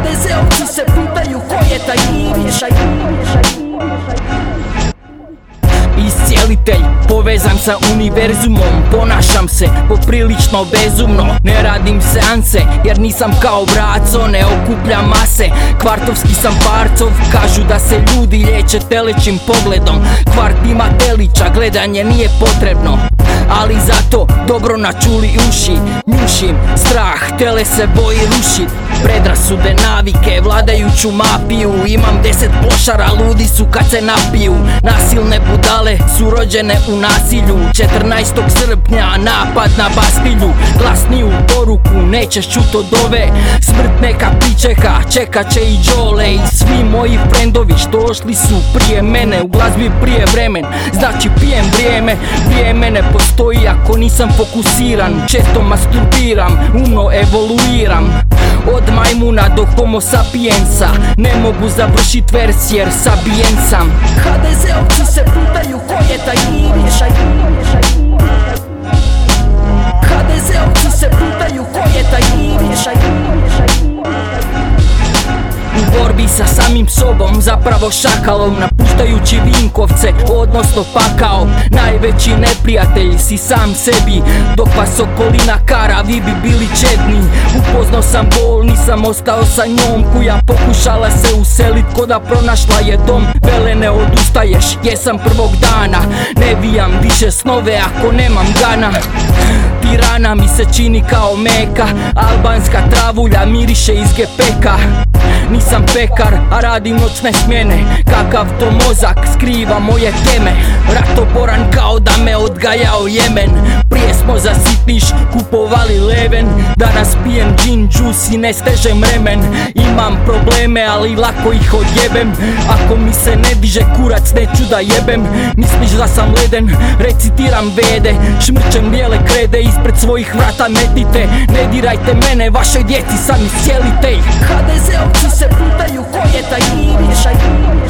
HDZ-ovci se pitaju ko je taj Ivica. Iscijelitelj, povezan sa univerzumom. Ponašam se poprilično bezumno. Ne radim seanse jer nisam kao braco. Ne okupljam mase, kvartovski sam parcov. Kažu da se ljudi liječe telećim pogledom. Kvart ima telića, gledanje nije potrebno, ali zato dobro načuli uši. Njušim strah, tele se boji rušit. Predrasude, navike, vladajuću mafiju. Imam 10 plošara, ludi su kad se napiju. Nasilne budale su rođene u nasilju. 14. srpnja napad na Bastilju. Glasniju poruku nećeš čut od ove. Smrt neka pričeka, čekat će i Đole. I svi moji frendovi što ošli su prije mene. U glazbi prije vremen, znači pijem vrijeme. Prije mene postoji ako nisam fokusiran. Često masturbiram, umno evoluiram. Od majmuna do homo sapiensa. Ne mogu završit vers jer sabijen sam. HDZ-ovci se pitaju ko je taj Ivica. HDZ-ovci se pitaju ko je taj Ivica. U borbi sa samim sobom, zapravo šakalom, napuštajući Vinkovce, odnosno pakao. Najveći neprijatelj si sam sebi, dok vas okolina kara, vi bi bili čedni. Upoznao sam bol, nisam ostao sa njom, kuja pokušala se uselit, ko da pronašla je dom. Vele ne odustaješ, jesam prvog dana, ne vijam više snove ako nemam gana. Tirana mi se čini kao Meka, albanska travulja miriše iz gepeka. Nisam pekar, a radim noćne smjene. Kakav to mozak skriva moje teme. Ratoboran kao da me odgajao Jemen. Prije smo za sitniš kupovali leven. Danas pijem gin, džus i ne stežem remen. Imam probleme, ali lako ih odjebem. Ako mi se ne diže kurac, neću da jebem. Misliš da sam leden, recitiram vede. Šmrčem bijele krede, ispred svojih vrata metite. Ne dirajte mene, vašoj djeci sam iscijelitelj. HDZ-ovci se pitaju ko je taj Ivica.